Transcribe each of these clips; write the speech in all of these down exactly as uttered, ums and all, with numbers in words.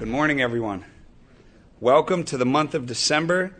Good morning, everyone. Welcome to the month of December.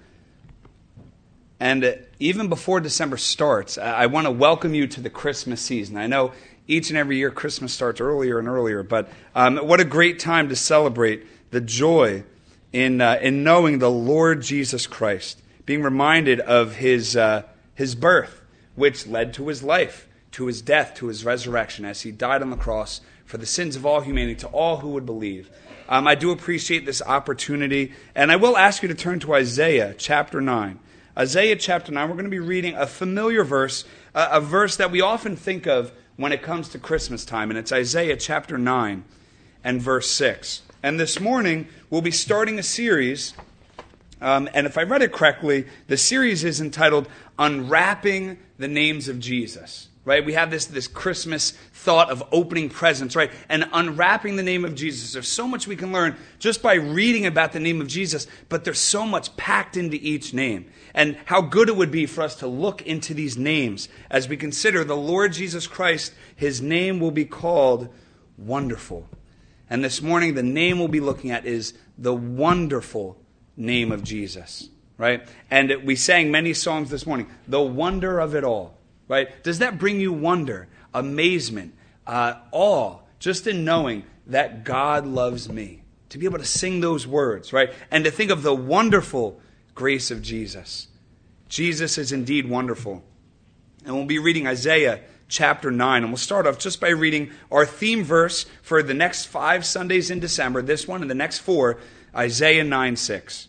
And even before December starts, I want to welcome you to the Christmas season. I know each and every year Christmas starts earlier and earlier, but um, what a great time to celebrate the joy in uh, in knowing the Lord Jesus Christ, being reminded of his uh, his birth, which led to his life, to his death, to his resurrection, as he died on the cross for the sins of all humanity, to all who would believe. Um, I do appreciate this opportunity, and I will ask you to turn to Isaiah chapter nine. Isaiah chapter nine, we're going to be reading a familiar verse, uh, a verse that we often think of when it comes to Christmas time, and it's Isaiah chapter nine and verse six. And this morning, we'll be starting a series, um, and if I read it correctly, the series is entitled Unwrapping the Names of Jesus. Right? We have this, this Christmas thought of opening presents, right? And unwrapping the name of Jesus. There's so much we can learn just by reading about the name of Jesus, but there's so much packed into each name. And how good it would be for us to look into these names as we consider the Lord Jesus Christ. His name will be called Wonderful. And this morning, the name we'll be looking at is the wonderful name of Jesus, right? And we sang many songs this morning, the wonder of it all. Right? Does that bring you wonder, amazement, uh, awe, just in knowing that God loves me? To be able to sing those words, right? And to think of the wonderful grace of Jesus. Jesus is indeed wonderful. And we'll be reading Isaiah chapter nine. And we'll start off just by reading our theme verse for the next five Sundays in December, this one and the next four, Isaiah nine six.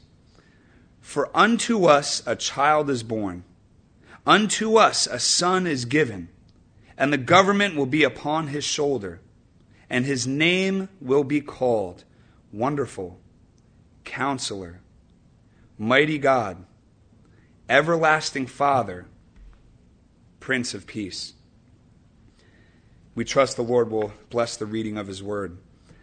For unto us a child is born. Unto us a son is given, and the government will be upon his shoulder, and his name will be called Wonderful, Counselor, Mighty God, Everlasting Father, Prince of Peace. We trust the Lord will bless the reading of his word.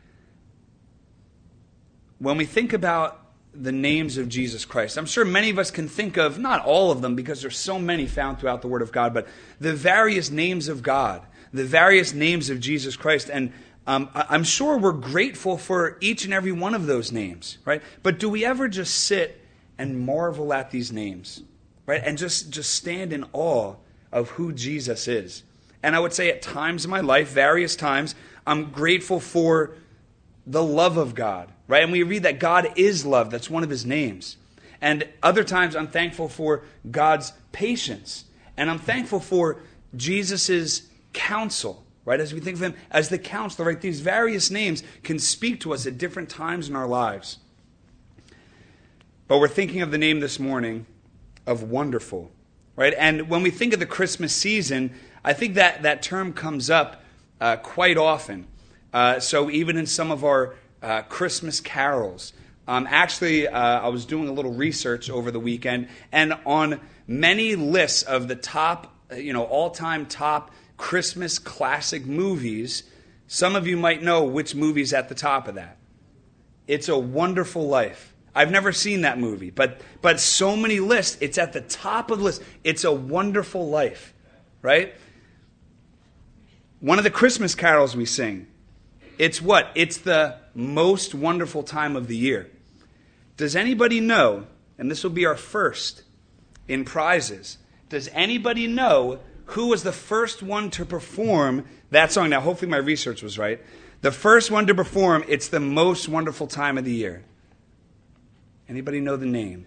When we think about the names of Jesus Christ, I'm sure many of us can think of, not all of them because there's so many found throughout the Word of God, but the various names of God, the various names of Jesus Christ. And um, I'm sure we're grateful for each and every one of those names, right? But do we ever just sit and marvel at these names, right? And just, just stand in awe of who Jesus is? And I would say at times in my life, various times, I'm grateful for the love of God, right? And we read that God is love. That's one of his names. And other times I'm thankful for God's patience. And I'm thankful for Jesus' counsel, right? As we think of him as the counselor, right? These various names can speak to us at different times in our lives. But we're thinking of the name this morning of Wonderful, right? And when we think of the Christmas season, I think that that term comes up uh, quite often. Uh, so even in some of our uh, Christmas carols, um, actually uh, I was doing a little research over the weekend, and on many lists of the top, you know, all-time top Christmas classic movies, some of you might know which movie's at the top of that. It's a Wonderful Life. I've never seen that movie, but but so many lists, it's at the top of the list. It's a Wonderful Life, right? One of the Christmas carols we sing, it's what? It's the most wonderful time of the year. Does anybody know, and this will be our first in prizes, does anybody know who was the first one to perform that song? Now, hopefully my research was right. The first one to perform, It's the Most Wonderful Time of the Year. Anybody know the name?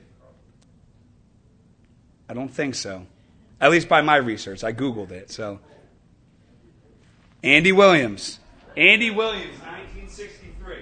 I don't think so. At least by my research. I Googled it, so. Andy Williams. Andy Williams, nineteen sixty-three.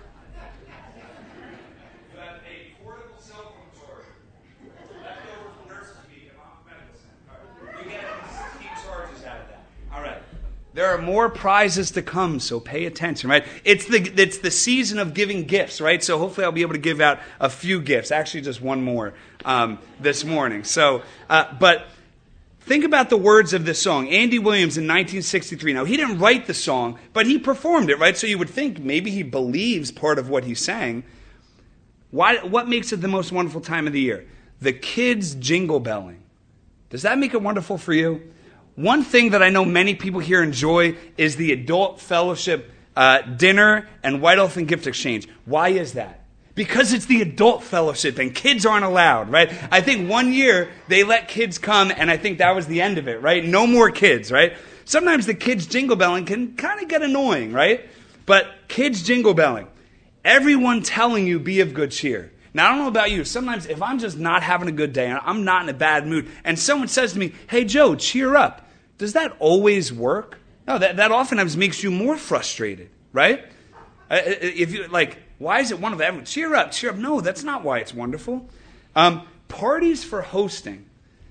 You have a portable cell phone charger. Left over from nurse's meeting at Mount Medical Center. You get sixteen charges out of that. All right. There are more prizes to come, so pay attention, right? It's the it's the season of giving gifts, right? So hopefully I'll be able to give out a few gifts. Actually, just one more um, this morning. So, uh, but. Think about the words of this song. Andy Williams in nineteen sixty-three. Now, he didn't write the song, but he performed it, right? So you would think maybe he believes part of what he sang. Why, what makes it the most wonderful time of the year? The kids jingle belling. Does that make it wonderful for you? One thing that I know many people here enjoy is the adult fellowship uh, dinner and White Elephant gift exchange. Why is that? Because it's the adult fellowship and kids aren't allowed, right? I think one year they let kids come and I think that was the end of it, right? No more kids, right? Sometimes the kids jingle belling can kind of get annoying, right? But kids jingle belling, everyone telling you be of good cheer. Now, I don't know about you. Sometimes if I'm just not having a good day and I'm not in a bad mood and someone says to me, hey, Joe, cheer up. Does that always work? No, that, that oftentimes makes you more frustrated, right? Uh, if you like, why is it wonderful? Everyone, cheer up, cheer up. No, that's not why it's wonderful. Um, parties for hosting.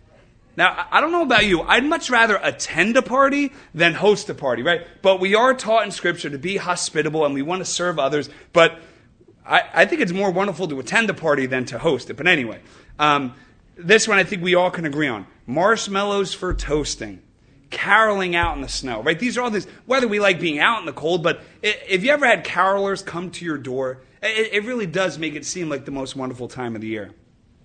Now, I don't know about you. I'd much rather attend a party than host a party, right? But we are taught in Scripture to be hospitable and we want to serve others. But I, I think it's more wonderful to attend a party than to host it. But anyway, um, this one I think we all can agree on. Marshmallows for toasting. Caroling out in the snow, right? These are all things, whether we like being out in the cold, but if you ever had carolers come to your door, it, it really does make it seem like the most wonderful time of the year.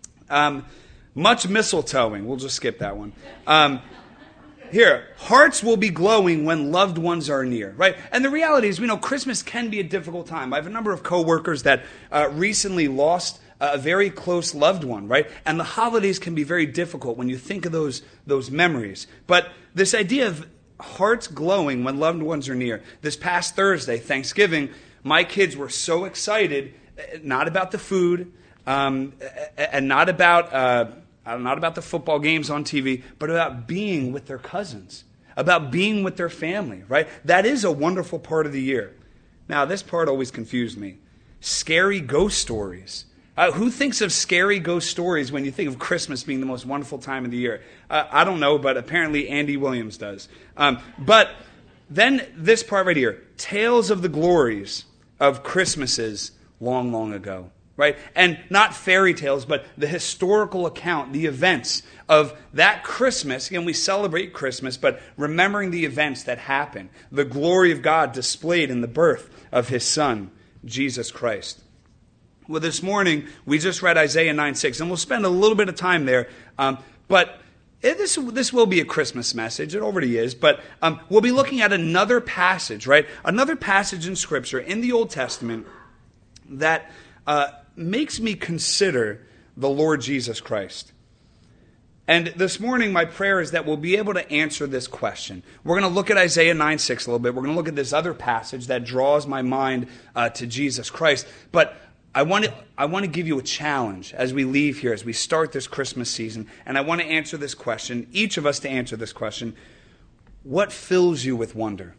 Um, much mistletoeing. We'll just skip that one. Um, here, hearts will be glowing when loved ones are near, right? And the reality is, we know Christmas can be a difficult time. I have a number of coworkers that uh, recently lost a very close loved one, right? And the holidays can be very difficult when you think of those, those memories. But this idea of hearts glowing when loved ones are near. This past Thursday, Thanksgiving, my kids were so excited, not about the food, um, and not about, uh, not about the football games on T V, but about being with their cousins, about being with their family, right? That is a wonderful part of the year. Now, this part always confused me. Scary ghost stories. Uh, who thinks of scary ghost stories when you think of Christmas being the most wonderful time of the year? Uh, I don't know, but apparently Andy Williams does. Um, but then this part right here, tales of the glories of Christmases long, long ago, right? And not fairy tales, but the historical account, the events of that Christmas. Again, we celebrate Christmas, but remembering the events that happened, the glory of God displayed in the birth of his Son, Jesus Christ. Well, this morning, we just read Isaiah nine six, and we'll spend a little bit of time there. Um, but it, this, this will be a Christmas message. It already is. But um, we'll be looking at another passage, right? Another passage in Scripture in the Old Testament that uh, makes me consider the Lord Jesus Christ. And this morning, my prayer is that we'll be able to answer this question. We're going to look at Isaiah nine six a little bit. We're going to look at this other passage that draws my mind uh, to Jesus Christ. But I want to I want to give you a challenge as we leave here, as we start this Christmas season. And I want to answer this question, each of us to answer this question. What fills you with wonder?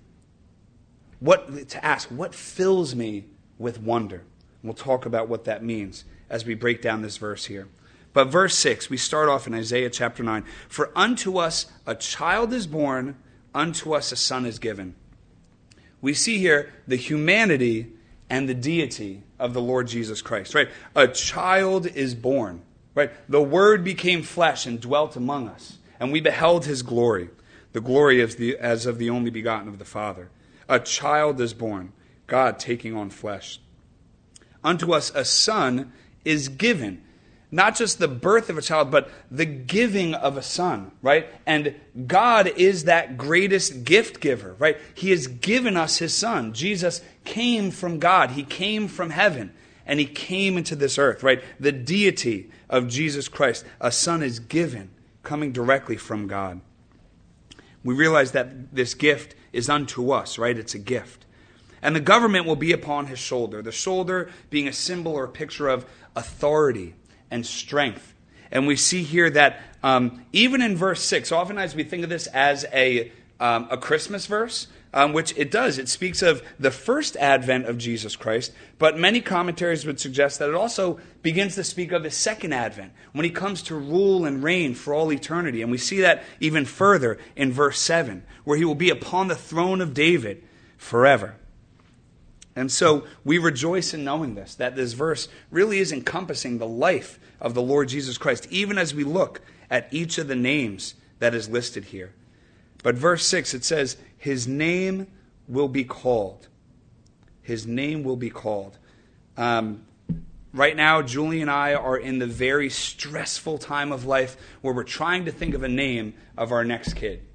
What to ask, what fills me with wonder? And we'll talk about what that means as we break down this verse here. But verse six, we start off in Isaiah chapter nine. For unto us a child is born, unto us a son is given. We see here the humanity and the deity of the Lord Jesus Christ, right? A child is born, right? The Word became flesh and dwelt among us, and we beheld his glory, the glory as, the, as of the only begotten of the Father. A child is born, God taking on flesh. Unto us a son is given. Not just the birth of a child, but the giving of a son, right? And God is that greatest gift giver, right? He has given us his son. Jesus came from God. He came from heaven, and he came into this earth, right? The deity of Jesus Christ. A son is given, coming directly from God. We realize that this gift is unto us, right? It's a gift. And the government will be upon his shoulder. The shoulder being a symbol or a picture of authority and strength. And we see here that um, even in verse six, oftentimes we think of this as a, um, a Christmas verse, um, which it does. It speaks of the first advent of Jesus Christ, but many commentaries would suggest that it also begins to speak of his second advent, when he comes to rule and reign for all eternity. And we see that even further in verse seven, where he will be upon the throne of David forever. And so we rejoice in knowing this, that this verse really is encompassing the life of the Lord Jesus Christ, even as we look at each of the names that is listed here. But verse six, it says, his name will be called. His name will be called. Um, right now, Julie and I are in the very stressful time of life where we're trying to think of a name of our next kid.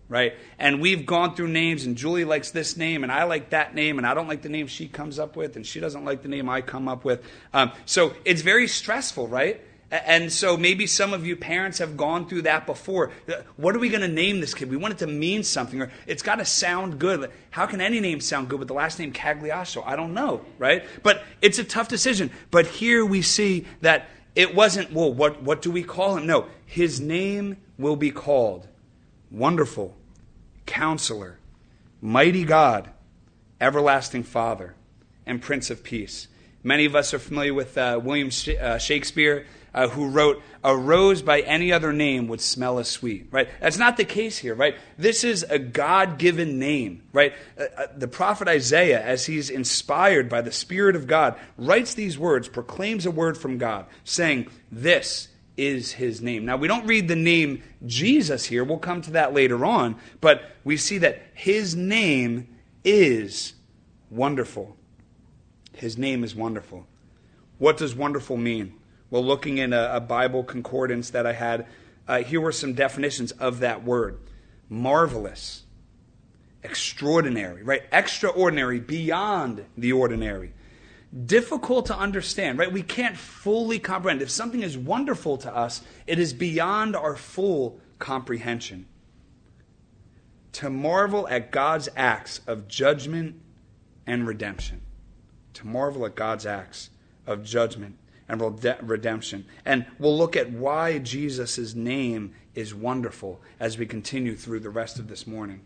right? And we've gone through names, and Julie likes this name, and I like that name, and I don't like the name she comes up with, and she doesn't like the name I come up with. Um, so it's very stressful, right? And so maybe some of you parents have gone through that before. What are we going to name this kid? We want it to mean something, or it's got to sound good. How can any name sound good with the last name Cagliasso? I don't know, right? But it's a tough decision. But here we see that it wasn't, well, what, what do we call him? No, his name will be called Wonderful, Counselor, Mighty God, Everlasting Father, and Prince of Peace. Many of us are familiar with uh, William Sh- uh, Shakespeare, Uh, who wrote, "A rose by any other name would smell as sweet," right? That's not the case here, right? This is a God-given name, right? Uh, uh, the prophet Isaiah, as he's inspired by the Spirit of God, writes these words, proclaims a word from God, saying, "This is his name." Now, we don't read the name Jesus here. We'll come to that later on. But we see that his name is wonderful. His name is wonderful. What does wonderful mean? Well, looking in a, a Bible concordance that I had, uh, here were some definitions of that word. Marvelous, extraordinary, right? Extraordinary, beyond the ordinary. Difficult to understand, right? We can't fully comprehend. If something is wonderful to us, it is beyond our full comprehension. To marvel at God's acts of judgment and redemption. To marvel at God's acts of judgment and redemption. And we'll look at why Jesus' name is wonderful as we continue through the rest of this morning.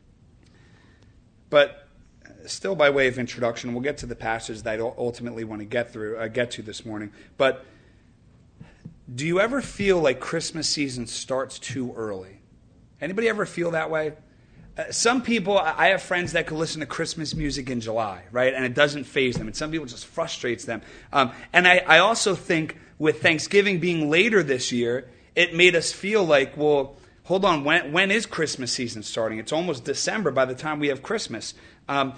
But still by way of introduction, we'll get to the passage that I ultimately want to get through, uh, get to this morning. But do you ever feel like Christmas season starts too early? Anybody ever feel that way? Uh, some people, I have friends that could listen to Christmas music in July, right? And it doesn't faze them. And some people it just frustrates them. Um, and I, I also think with Thanksgiving being later this year, it made us feel like, well, hold on, when, when is Christmas season starting? It's almost December by the time we have Christmas. Um,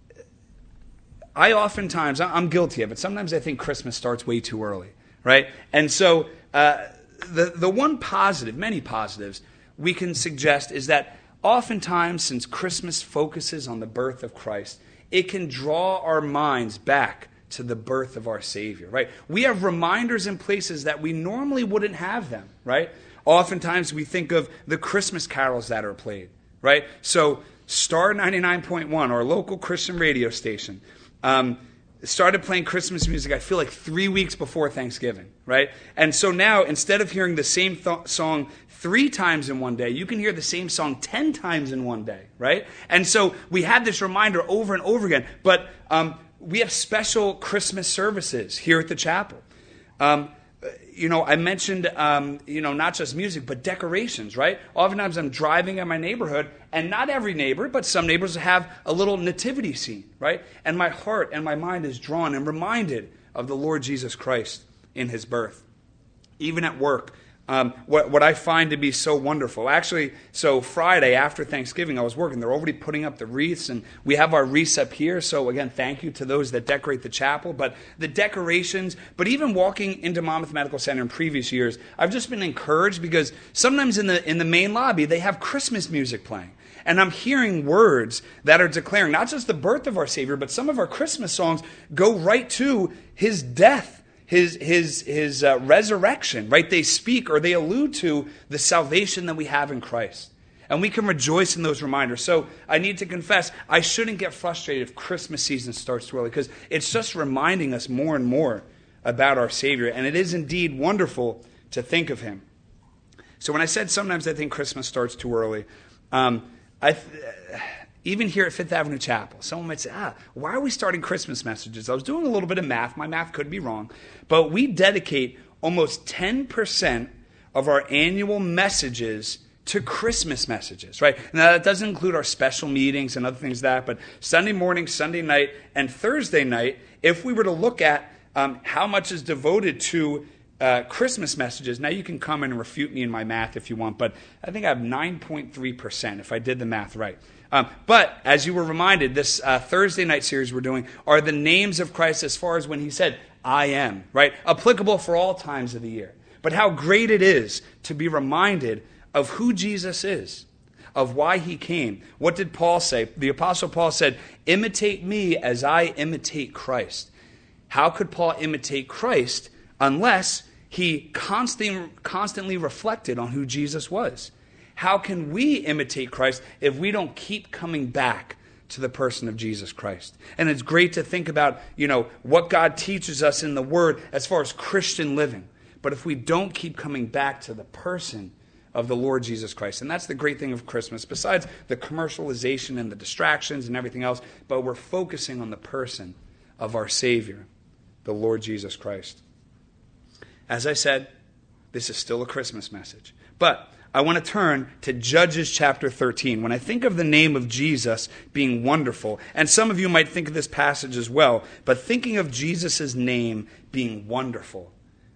I oftentimes, I'm guilty of it. Sometimes I think Christmas starts way too early, right? And so uh, the, the one positive, many positives, we can suggest is that oftentimes, since Christmas focuses on the birth of Christ, it can draw our minds back to the birth of our Savior, right? We have reminders in places that we normally wouldn't have them, right? Oftentimes, we think of the Christmas carols that are played, right? So, Star ninety-nine point one, our local Christian radio station, um, started playing Christmas music, I feel like three weeks before Thanksgiving, right? And so now, instead of hearing the same th- song three times in one day, you can hear the same song ten times in one day, right? And so we had this reminder over and over again. But um, we have special Christmas services here at the chapel. Um, you know, I mentioned, um, you know, not just music, but decorations, right? Oftentimes I'm driving in my neighborhood, and not every neighbor, but some neighbors have a little nativity scene, right? And my heart and my mind is drawn and reminded of the Lord Jesus Christ in his birth. Even at work, Um, what, what I find to be so wonderful. Actually, so Friday after Thanksgiving, I was working. They're already putting up the wreaths, and we have our wreaths up here. So again, thank you to those that decorate the chapel. But the decorations, but even walking into Monmouth Medical Center in previous years, I've just been encouraged because sometimes in the in the main lobby, they have Christmas music playing. And I'm hearing words that are declaring not just the birth of our Savior, but some of our Christmas songs go right to his death. His his his uh, resurrection, right? They speak or they allude to the salvation that we have in Christ. And we can rejoice in those reminders. So I need to confess, I shouldn't get frustrated if Christmas season starts too early, because it's just reminding us more and more about our Savior. And it is indeed wonderful to think of him. So when I said sometimes I think Christmas starts too early, um, I... Th- Even here at Fifth Avenue Chapel, someone might say, ah, why are we starting Christmas messages? I was doing a little bit of math. My math could be wrong. But we dedicate almost ten percent of our annual messages to Christmas messages, right? Now, that doesn't include our special meetings and other things like that, but Sunday morning, Sunday night, and Thursday night, if we were to look at um, how much is devoted to uh, Christmas messages, now you can come and refute me in my math if you want, but I think I have nine point three percent if I did the math right. Um, but as you were reminded, this uh, Thursday night series we're doing are the names of Christ as far as when he said, I am, right? Applicable for all times of the year. But how great it is to be reminded of who Jesus is. of why he came. What did Paul say? The Apostle Paul said, imitate me as I imitate Christ. How could Paul imitate Christ unless he constantly, constantly reflected on who Jesus was? How can we imitate Christ if we don't keep coming back to the person of Jesus Christ? And it's great to think about, you know, what God teaches us in the Word as far as Christian living. But if we don't keep coming back to the person of the Lord Jesus Christ, and that's the great thing of Christmas, besides the commercialization and the distractions and everything else, but we're focusing on the person of our Savior, the Lord Jesus Christ. As I said, this is still a Christmas message. But I want to turn to Judges chapter thirteen. When I think of the name of Jesus being wonderful, and some of you might think of this passage as well, but thinking of Jesus' name being wonderful,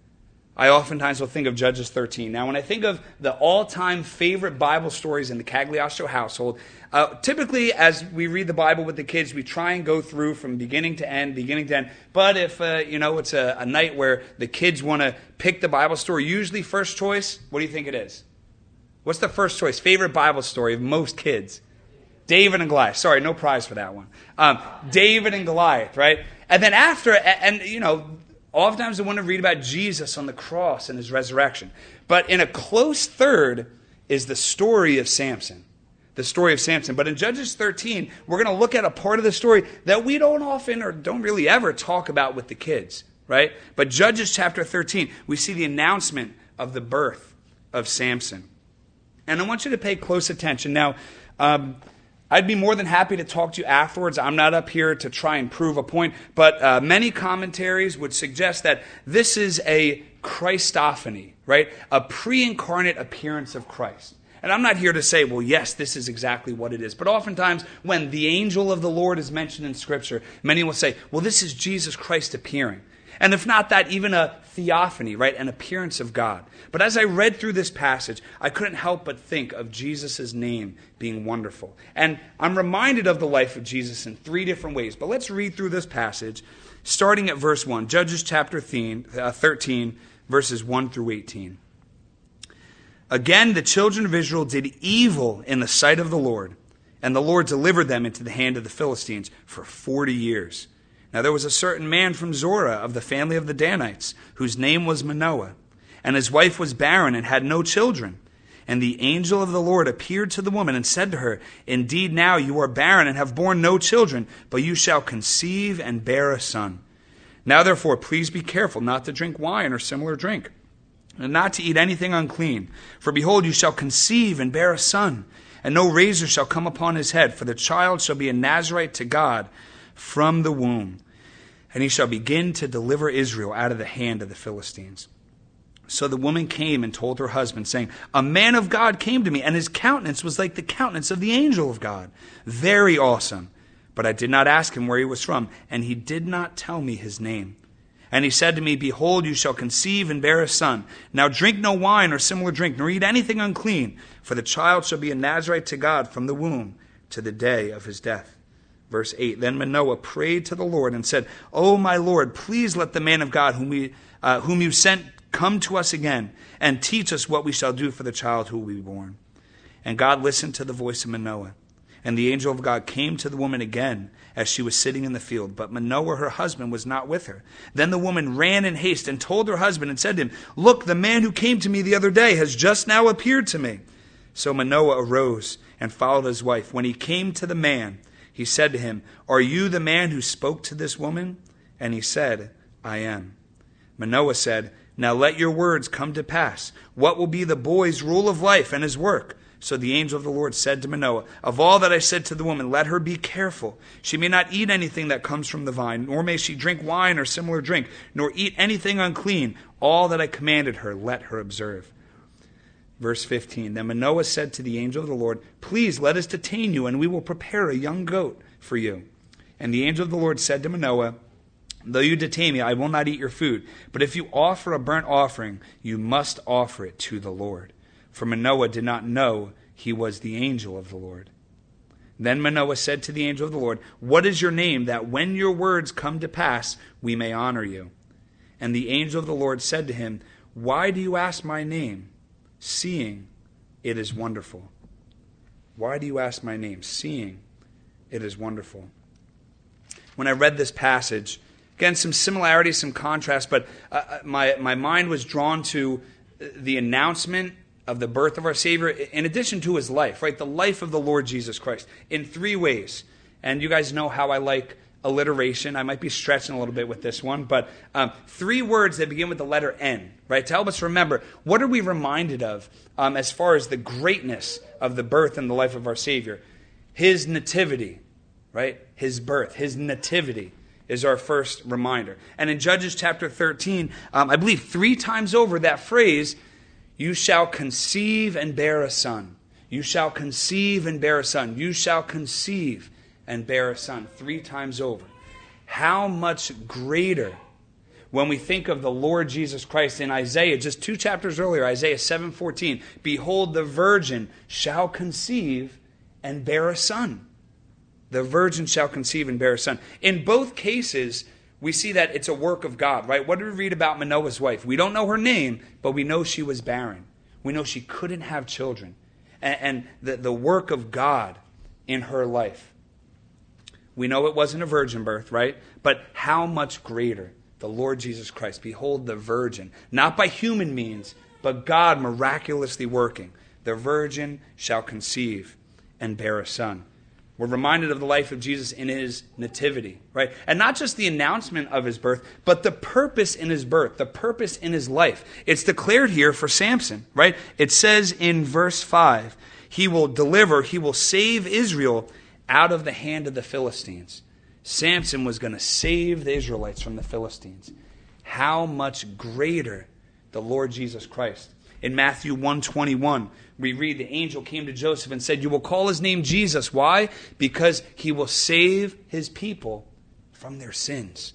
I oftentimes will think of Judges thirteen. Now, when I think of the all-time favorite Bible stories in the Cagliostro household, uh, typically as we read the Bible with the kids, we try and go through from beginning to end, beginning to end. But if, uh, you know, it's a, a night where the kids want to pick the Bible story, usually first choice, what do you think it is? What's the first choice? Favorite Bible story of most kids? David and Goliath. Sorry, no prize for that one. Um, David and Goliath, right? And then after, and, and you know, oftentimes they want to read about Jesus on the cross and his resurrection. But in a close third is the story of Samson. The story of Samson. But in Judges thirteen, we're going to look at a part of the story that we don't often or don't really ever talk about with the kids, right? But Judges chapter thirteen, we see the announcement of the birth of Samson. And I want you to pay close attention. Now, um, I'd be more than happy to talk to you afterwards. I'm not up here to try and prove a point, but uh, many commentaries would suggest that this is a Christophany, right? A pre-incarnate appearance of Christ. And I'm not here to say, well, yes, this is exactly what it is. But oftentimes, when the angel of the Lord is mentioned in Scripture, many will say, well, this is Jesus Christ appearing. And if not that, even a theophany, right? An appearance of God. But as I read through this passage, I couldn't help but think of Jesus' name being wonderful. And I'm reminded of the life of Jesus in three different ways. But let's read through this passage, starting at verse one. Judges chapter thirteen, verses one through eighteen. Again, the children of Israel did evil in the sight of the Lord, and the Lord delivered them into the hand of the Philistines for forty years. Now there was a certain man from Zorah of the family of the Danites, whose name was Manoah, and his wife was barren and had no children. And the angel of the Lord appeared to the woman and said to her, indeed now you are barren and have borne no children, but you shall conceive and bear a son. Now therefore please be careful not to drink wine or similar drink, and not to eat anything unclean. For behold, you shall conceive and bear a son, and no razor shall come upon his head, for the child shall be a Nazarite to God from the womb, and he shall begin to deliver Israel out of the hand of the Philistines. So the woman came and told her husband, saying, a man of God came to me, and his countenance was like the countenance of the angel of God, very awesome. But I did not ask him where he was from, and he did not tell me his name. And he said to me, behold, you shall conceive and bear a son. Now drink no wine or similar drink, nor eat anything unclean, for the child shall be a Nazarite to God from the womb to the day of his death. Verse eight, then Manoah prayed to the Lord and said, O my Lord, please let the man of God whom, we, uh, whom you sent come to us again and teach us what we shall do for the child who will be born. And God listened to the voice of Manoah. And the angel of God came to the woman again as she was sitting in the field. But Manoah, her husband, was not with her. Then the woman ran in haste and told her husband and said to him, look, the man who came to me the other day has just now appeared to me. So Manoah arose and followed his wife. When he came to the man, he said to him, are you the man who spoke to this woman? And he said, I am. Manoah said, now let your words come to pass. What will be the boy's rule of life and his work? So the angel of the Lord said to Manoah, of all that I said to the woman, let her be careful. She may not eat anything that comes from the vine, nor may she drink wine or similar drink, nor eat anything unclean. All that I commanded her, let her observe. Verse fifteen, then Manoah said to the angel of the Lord, please let us detain you, and we will prepare a young goat for you. And the angel of the Lord said to Manoah, though you detain me, I will not eat your food. But if you offer a burnt offering, you must offer it to the Lord. For Manoah did not know he was the angel of the Lord. Then Manoah said to the angel of the Lord, what is your name, that when your words come to pass, we may honor you? And the angel of the Lord said to him, why do you ask my name, seeing it is wonderful? Why do you ask my name? Seeing it is wonderful. When I read this passage, again, some similarities, some contrast, but uh, my, my mind was drawn to the announcement of the birth of our Savior in addition to his life, right? The life of the Lord Jesus Christ in three ways. And you guys know how I like alliteration. I might be stretching a little bit with this one, but um, three words that begin with the letter N, right? To help us remember, what are we reminded of um, as far as the greatness of the birth and the life of our Savior? His nativity, right? His birth, his nativity is our first reminder. And in Judges chapter thirteen, um, I believe three times over that phrase, you shall conceive and bear a son. You shall conceive and bear a son. You shall conceive and bear a son. Three times over. How much greater when we think of the Lord Jesus Christ in Isaiah, just two chapters earlier, Isaiah seven fourteen. Behold, the virgin shall conceive and bear a son. The virgin shall conceive and bear a son. In both cases, we see that it's a work of God, right? What do we read about Manoah's wife? We don't know her name, but we know she was barren. We know she couldn't have children. And, and the, the work of God in her life. We know it wasn't a virgin birth, right? But how much greater the Lord Jesus Christ. Behold the virgin, not by human means, but God miraculously working. The virgin shall conceive and bear a son. We're reminded of the life of Jesus in his nativity, right? And not just the announcement of his birth, but the purpose in his birth, the purpose in his life. It's declared here for Samson, right? It says in verse five, he will deliver, he will save Israel out of the hand of the Philistines. Samson was going to save the Israelites from the Philistines. How much greater the Lord Jesus Christ. In Matthew one twenty-one, we read the angel came to Joseph and said, you will call his name Jesus. Why? Because he will save his people from their sins.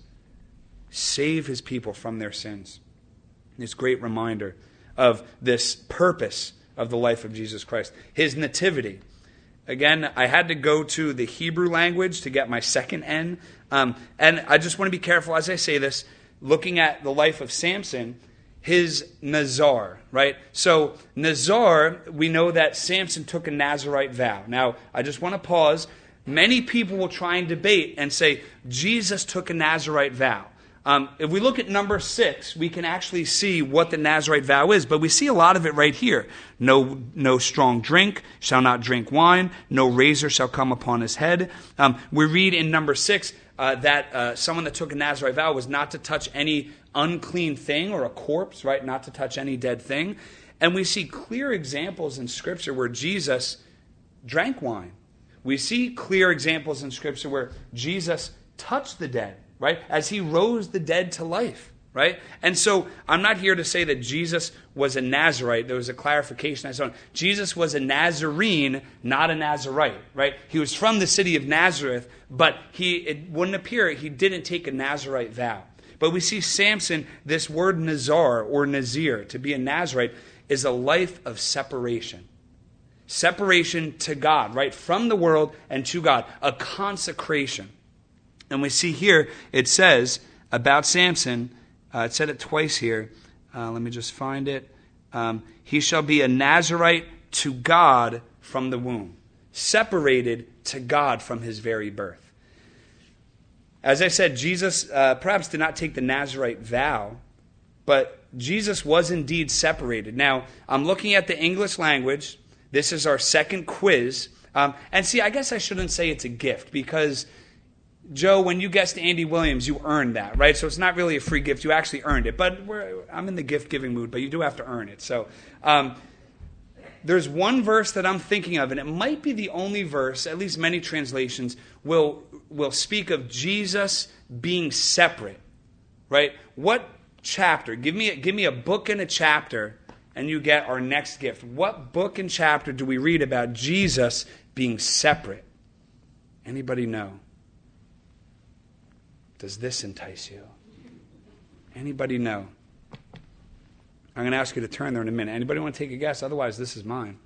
Save his people from their sins. This great reminder of this purpose of the life of Jesus Christ. His nativity. Again, I had to go to the Hebrew language to get my second N. Um, and I just want to be careful as I say this, looking at the life of Samson, his Nazar, right? So Nazar, we know that Samson took a Nazarite vow. Now, I just want to pause. Many people will try and debate and say, Jesus took a Nazarite vow. Um, if we look at number six, we can actually see what the Nazarite vow is, but we see a lot of it right here. No, no strong drink, shall not drink wine, no razor shall come upon his head. Um, we read in number six uh, that uh, someone that took a Nazarite vow was not to touch any unclean thing or a corpse, right? Not to touch any dead thing. And we see clear examples in Scripture where Jesus drank wine. We see clear examples in Scripture where Jesus touched the dead, right? As he rose the dead to life, right? And so I'm not here to say that Jesus was a Nazarite. There was a clarification I saw. Jesus was a Nazarene, not a Nazarite, right? He was from the city of Nazareth, but he it wouldn't appear he didn't take a Nazarite vow. But we see Samson, this word Nazar or Nazir, to be a Nazarite, is a life of separation. Separation to God, right? From the world and to God. A consecration. And we see here, it says about Samson, uh, it said it twice here. Uh, let me just find it. Um, he shall be a Nazarite to God from the womb. Separated to God from his very birth. As I said, Jesus uh, perhaps did not take the Nazarite vow, but Jesus was indeed separated. Now, I'm looking at the English language. This is our second quiz. Um, and see, I guess I shouldn't say it's a gift because, Joe, when you guessed Andy Williams, you earned that, right? So it's not really a free gift. You actually earned it. But we're, I'm in the gift-giving mood, but you do have to earn it. So um, there's one verse that I'm thinking of, and it might be the only verse, at least many translations, will, will speak of Jesus being separate, right? What chapter? Give me, a, give me a book and a chapter, and you get our next gift. What book and chapter do we read about Jesus being separate? Anybody know? Does this entice you? Anybody know? I'm going to ask you to turn there in a minute. Anybody want to take a guess? Otherwise, this is mine.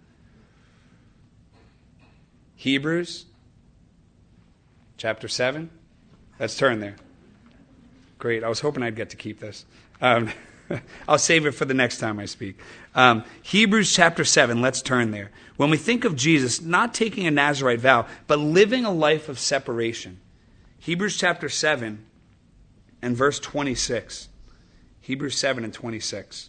Hebrews chapter seven. Let's turn there. Great. I was hoping I'd get to keep this. Um, I'll save it for the next time I speak. Um, Hebrews chapter seven, let's turn there. When we think of Jesus, not taking a Nazirite vow, but living a life of separation. Hebrews chapter seven and verse twenty-six. Hebrews seven and twenty-six.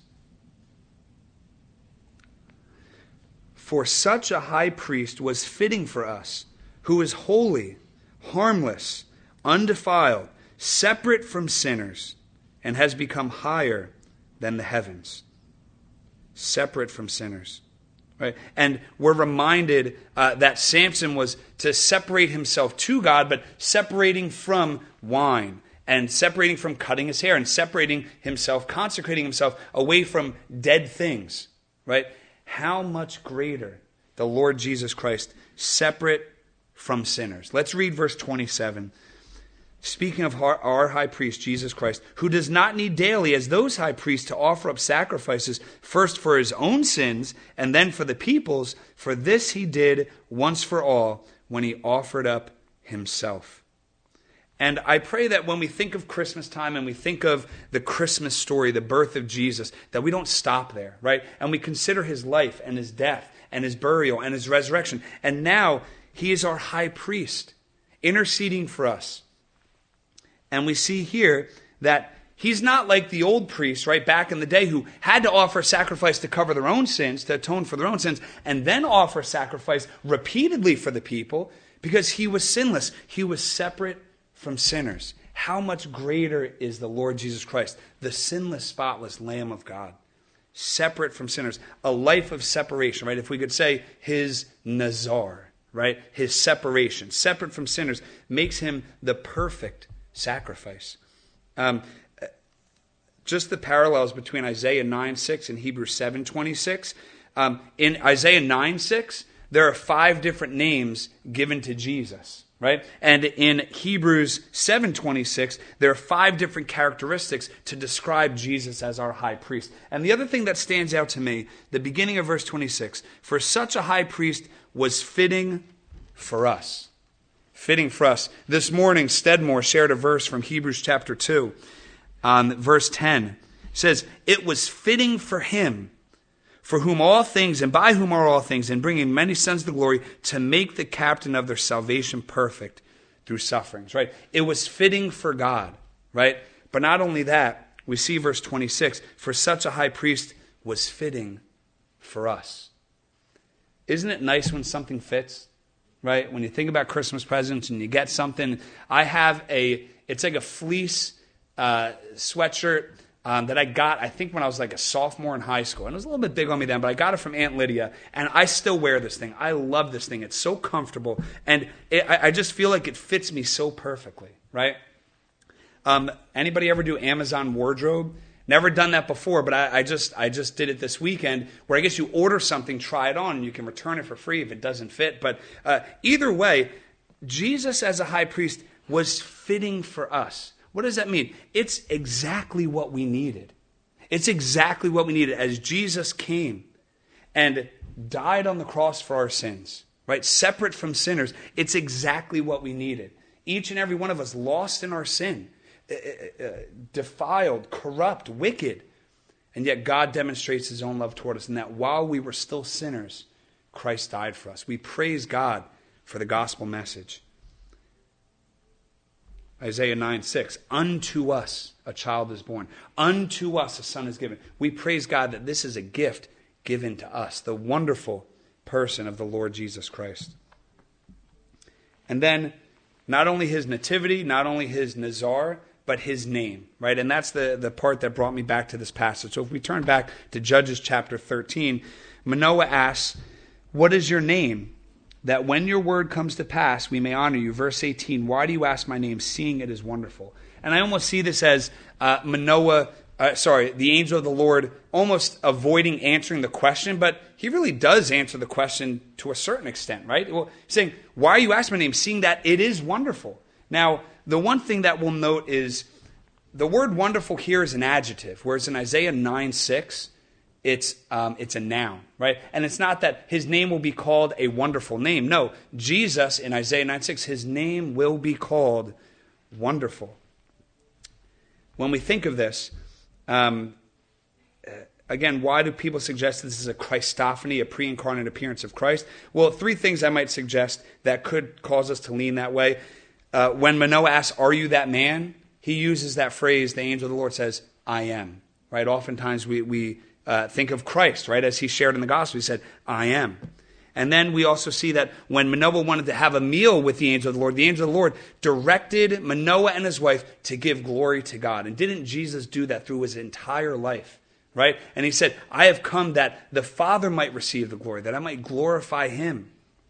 For such a high priest was fitting for us, who is holy, harmless, undefiled, separate from sinners, and has become higher than the heavens. Separate from sinners. Right? And we're reminded uh, that Samson was to separate himself to God, but separating from wine, and separating from cutting his hair, and separating himself, consecrating himself away from dead things. Right? How much greater the Lord Jesus Christ, separate from sinners. Let's read verse twenty-seven. Speaking of our, our high priest, Jesus Christ, who does not need daily, as those high priests, to offer up sacrifices, first for his own sins, and then for the people's, for this he did once for all, when he offered up himself. And I pray that when we think of Christmas time and we think of the Christmas story, the birth of Jesus, that we don't stop there, right? And we consider his life and his death and his burial and his resurrection. And now he is our high priest, interceding for us. And we see here that he's not like the old priests, right, back in the day, who had to offer sacrifice to cover their own sins, to atone for their own sins, and then offer sacrifice repeatedly for the people, because he was sinless. He was separate from sinners. How much greater is the Lord Jesus Christ, the sinless, spotless Lamb of God, separate from sinners, a life of separation, right? If we could say his Nazar, right? His separation, separate from sinners, makes him the perfect sacrifice. Um, just the parallels between Isaiah nine six and Hebrews seven twenty-six. Um, in Isaiah nine six, there are five different names given to Jesus. Right? And in Hebrews seven twenty-six, there are five different characteristics to describe Jesus as our high priest. And the other thing that stands out to me, the beginning of verse twenty-six, for such a high priest was fitting for us. Fitting for us. This morning, Stedmore shared a verse from Hebrews chapter two, um, verse ten. It says, it was fitting for him, for whom all things, and by whom are all things, and bringing many sons to glory, to make the captain of their salvation perfect through sufferings, right? It was fitting for God, right? But not only that, we see verse twenty-six, for such a high priest was fitting for us. Isn't it nice when something fits, right? When you think about Christmas presents and you get something. I have a, it's like a fleece uh, sweatshirt Um, that I got, I think, when I was like a sophomore in high school. And it was a little bit big on me then, but I got it from Aunt Lydia. And I still wear this thing. I love this thing. It's so comfortable. And it, I, I just feel like it fits me so perfectly, right? Um, anybody ever do Amazon wardrobe? Never done that before, but I, I just I just did it this weekend, where I guess you order something, try it on, and you can return it for free if it doesn't fit. But uh, either way, Jesus as a high priest was fitting for us. What does that mean? It's exactly what we needed. It's exactly what we needed as Jesus came and died on the cross for our sins, right? Separate from sinners. It's exactly what we needed. Each and every one of us lost in our sin, uh, uh, defiled, corrupt, wicked. And yet God demonstrates his own love toward us, in that while we were still sinners, Christ died for us. We praise God for the gospel message. Isaiah nine six, unto us a child is born. Unto us a son is given. We praise God that this is a gift given to us, the wonderful person of the Lord Jesus Christ. And then, not only his nativity, not only his Nazar, but his name, right? And that's the, the part that brought me back to this passage. So if we turn back to Judges chapter thirteen, Manoah asks, what is your name? That when your word comes to pass, we may honor you. Verse eighteen, why do you ask my name, seeing it is wonderful? And I almost see this as uh, Manoah, uh, sorry, the angel of the Lord, almost avoiding answering the question, but he really does answer the question to a certain extent, right? Well, saying, why are you asking my name, seeing that it is wonderful? Now, the one thing that we'll note is the word wonderful here is an adjective, whereas in Isaiah nine six, It's um, it's a noun, right? And it's not that his name will be called a wonderful name. No, Jesus in Isaiah nine six, his name will be called wonderful. When we think of this, um, Again, why do people suggest this is a Christophany, a pre-incarnate appearance of Christ? Well, three things I might suggest that could cause us to lean that way. Uh, when Manoah asks, "Are you that man?" he uses that phrase, the angel of the Lord says, "I am." Right? Oftentimes we, we uh, think of Christ, right? As he shared in the gospel, he said, "I am." And then we also see that when Manoah wanted to have a meal with the angel of the Lord, the angel of the Lord directed Manoah and his wife to give glory to God. And didn't Jesus do that through his entire life? Right? And he said, "I have come that the Father might receive the glory, that I might glorify him."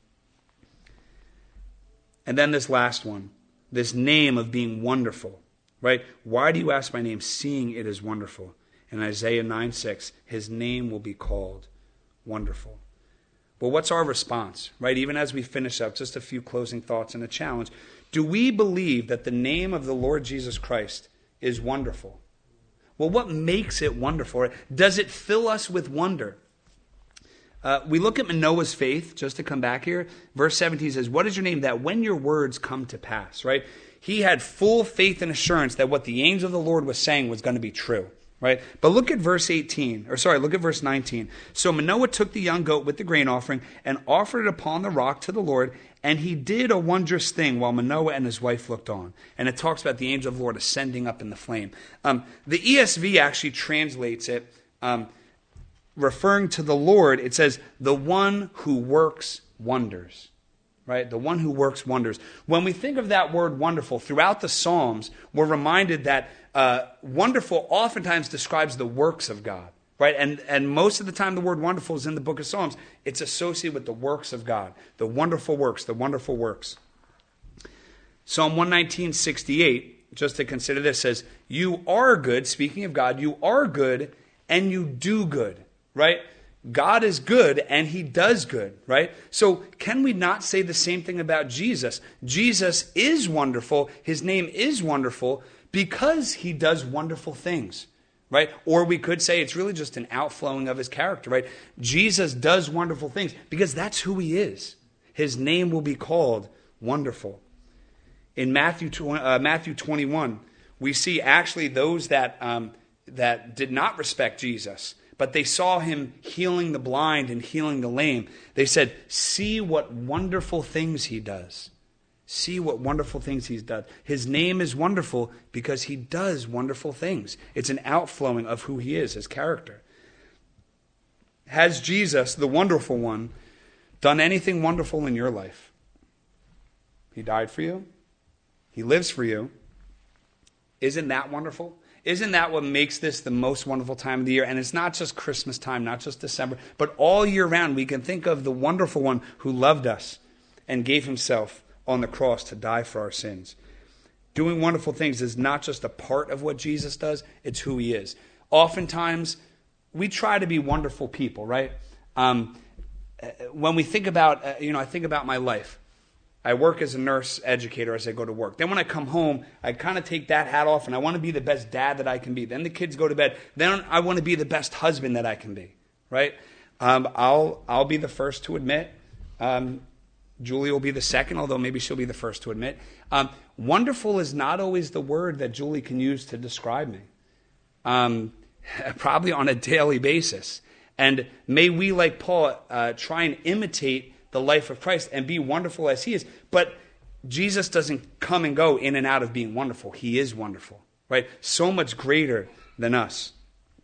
And then this last one, this name of being wonderful. Right? "Why do you ask my name, seeing it is wonderful?" In Isaiah nine six, his name will be called Wonderful. Well, what's our response? Right? Even as we finish up, just a few closing thoughts and a challenge. Do we believe that the name of the Lord Jesus Christ is wonderful? Well, what makes it wonderful? Does it fill us with wonder? Uh, we look at Manoah's faith, just to come back here. Verse seventeen says, "What is your name? That when your words come to pass," right? He had full faith and assurance that what the angel of the Lord was saying was going to be true, right? But look at verse eighteen, or sorry, look at verse nineteen. "So Manoah took the young goat with the grain offering and offered it upon the rock to the Lord, and he did a wondrous thing while Manoah and his wife looked on." And it talks about the angel of the Lord ascending up in the flame. Um, the E S V actually translates it, um, referring to the Lord, it says, "the one who works wonders." Right? The one who works wonders. When we think of that word wonderful throughout the Psalms, we're reminded that uh, wonderful oftentimes describes the works of God. Right? And, and most of the time the word wonderful is in the book of Psalms. It's associated with the works of God. The wonderful works, the wonderful works. Psalm one nineteen, sixty-eight, just to consider this, says, "You are good," speaking of God, "you are good and you do good." Right? God is good and he does good, right? So can we not say the same thing about Jesus? Jesus is wonderful. His name is wonderful because he does wonderful things, right? Or we could say it's really just an outflowing of his character, right? Jesus does wonderful things because that's who he is. His name will be called Wonderful. In Matthew uh, Matthew twenty-one, we see actually those that um, that did not respect Jesus, but they saw him healing the blind and healing the lame. They said, "See what wonderful things he does. See what wonderful things he's done." His name is wonderful because he does wonderful things. It's an outflowing of who he is, his character. Has Jesus, the wonderful one, done anything wonderful in your life? He died for you. He lives for you. Isn't that wonderful? Isn't that what makes this the most wonderful time of the year? And it's not just Christmas time, not just December, but all year round we can think of the wonderful one who loved us and gave himself on the cross to die for our sins. Doing wonderful things is not just a part of what Jesus does, it's who he is. Oftentimes, we try to be wonderful people, right? Um, when we think about, uh, you know, I think about my life. I work as a nurse educator as I go to work. Then when I come home, I kind of take that hat off and I want to be the best dad that I can be. Then the kids go to bed. Then I want to be the best husband that I can be, right? Um, I'll I'll be the first to admit. Um, Julie will be the second, although maybe she'll be the first to admit. Um, wonderful is not always the word that Julie can use to describe me. Um, probably on a daily basis. And may we, like Paul, uh, try and imitate the life of Christ and be wonderful as he is. But Jesus doesn't come and go in and out of being wonderful. He is wonderful, right? So much greater than us.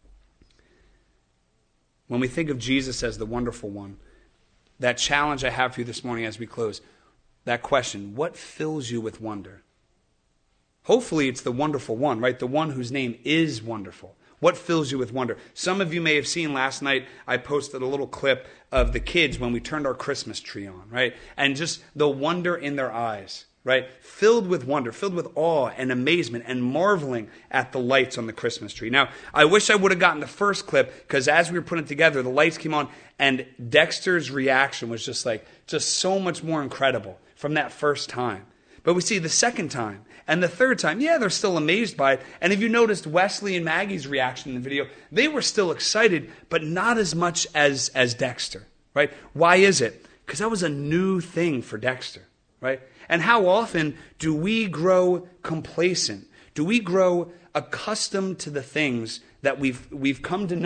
When we think of Jesus as the wonderful one, that challenge I have for you this morning as we close, that question, what fills you with wonder? Hopefully it's the wonderful one, right? The one whose name is wonderful. What fills you with wonder? Some of you may have seen last night, I posted a little clip of the kids when we turned our Christmas tree on, right? And just the wonder in their eyes, right? Filled with wonder, filled with awe and amazement and marveling at the lights on the Christmas tree. Now, I wish I would have gotten the first clip because as we were putting it together, the lights came on and Dexter's reaction was just like, just so much more incredible from that first time. But we see the second time and the third time, yeah, they're still amazed by it. And if you noticed Wesley and Maggie's reaction in the video, they were still excited, but not as much as, as Dexter, right? Why is it? Because that was a new thing for Dexter, right? And how often do we grow complacent? Do we grow accustomed to the things that we've we've come to know,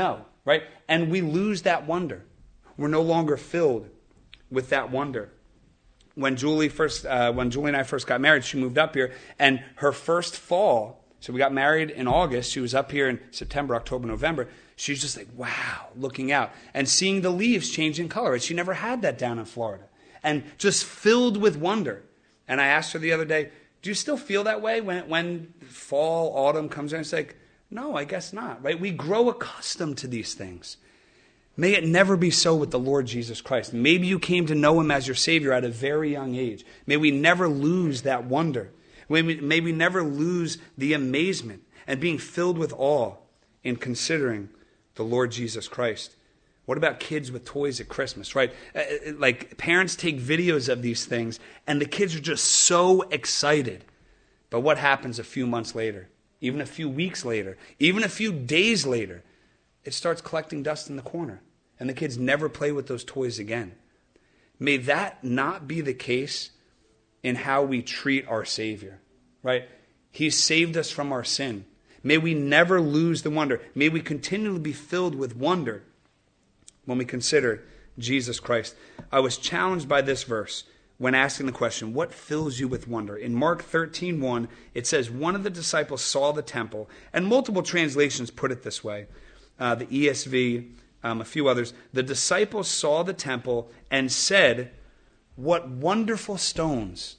right? And we lose that wonder. We're no longer filled with that wonder. When Julie first, uh, when Julie and I first got married, she moved up here, and her first fall, so we got married in August. She was up here in September, October, November. She was just like, wow, looking out and seeing the leaves change in color. She never had that down in Florida, and just filled with wonder. And I asked her the other day, do you still feel that way when when fall, autumn comes in? It's like, no, I guess not, right? We grow accustomed to these things. May it never be so with the Lord Jesus Christ. Maybe you came to know him as your Savior at a very young age. May we never lose that wonder. May we, may we never lose the amazement and being filled with awe in considering the Lord Jesus Christ. What about kids with toys at Christmas, right? Like, parents take videos of these things, and the kids are just so excited. But what happens a few months later, even a few weeks later, even a few days later? It starts collecting dust in the corner, and the kids never play with those toys again. May that not be the case in how we treat our Savior, right? He saved us from our sin. May we never lose the wonder. May we continually be filled with wonder when we consider Jesus Christ. I was challenged by this verse when asking the question, what fills you with wonder? In Mark thirteen one, it says, one of the disciples saw the temple, and multiple translations put it this way. Uh, the E S V, um, a few others. The disciples saw the temple and said, what wonderful stones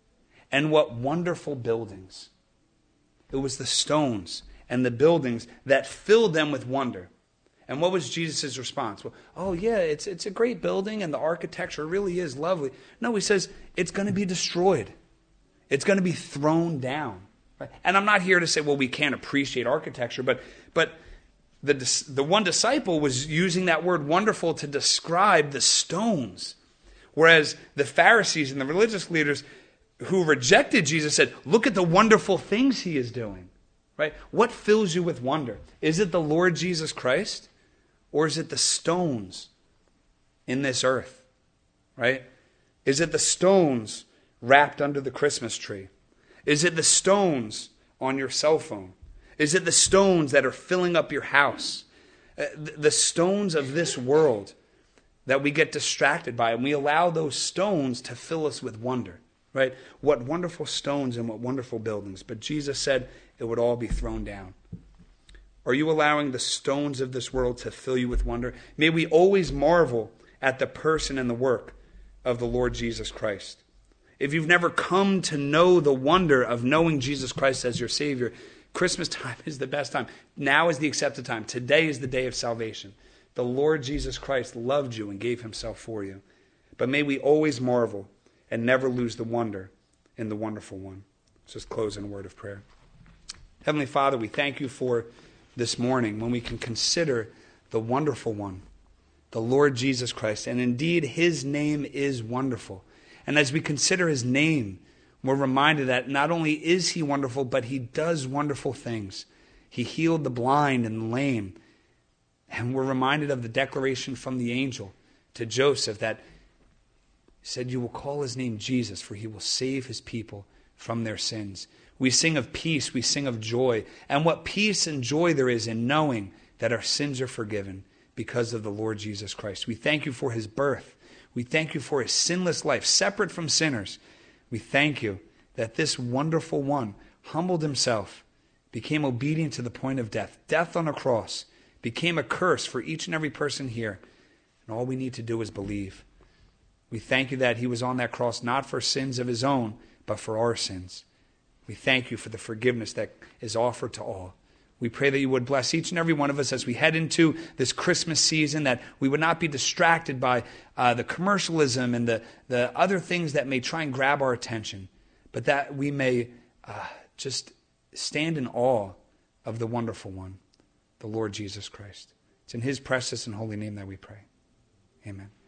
and what wonderful buildings. It was the stones and the buildings that filled them with wonder. And what was Jesus' response? Well, oh yeah, it's it's a great building and the architecture really is lovely. No, he says it's going to be destroyed. It's going to be thrown down. Right? And I'm not here to say, well, we can't appreciate architecture, but but the the one disciple was using that word wonderful to describe the stones, whereas the Pharisees and the religious leaders who rejected Jesus said, look at the wonderful things he is doing. Right? What fills you with wonder? Is it the Lord Jesus Christ? Or is it the stones in this earth? Right? Is it the stones wrapped under the Christmas tree? Is it the stones on your cell phone? Is it the stones that are filling up your house? Uh, the stones of this world that we get distracted by, and we allow those stones to fill us with wonder. Right? What wonderful stones and what wonderful buildings. But Jesus said it would all be thrown down. Are you allowing the stones of this world to fill you with wonder? May we always marvel at the person and the work of the Lord Jesus Christ. If you've never come to know the wonder of knowing Jesus Christ as your Savior, Christmas time is the best time. Now is the accepted time. Today is the day of salvation. The Lord Jesus Christ loved you and gave himself for you. But may we always marvel and never lose the wonder in the wonderful one. Let's just close in a word of prayer. Heavenly Father, we thank you for this morning when we can consider the wonderful one, the Lord Jesus Christ. And indeed, his name is wonderful. And as we consider his name, we're reminded that not only is he wonderful, but he does wonderful things. He healed the blind and the lame. And we're reminded of the declaration from the angel to Joseph that said, you will call his name Jesus, for he will save his people from their sins. We sing of peace, we sing of joy. And what peace and joy there is in knowing that our sins are forgiven because of the Lord Jesus Christ. We thank you for his birth. We thank you for his sinless life, separate from sinners. We thank you that this wonderful one humbled himself, became obedient to the point of death, death on a cross, became a curse for each and every person here. And all we need to do is believe. We thank you that he was on that cross not for sins of his own, but for our sins. We thank you for the forgiveness that is offered to all. We pray that you would bless each and every one of us as we head into this Christmas season, that we would not be distracted by uh, the commercialism and the, the other things that may try and grab our attention, but that we may uh, just stand in awe of the wonderful one, the Lord Jesus Christ. It's in his precious and holy name that we pray. Amen.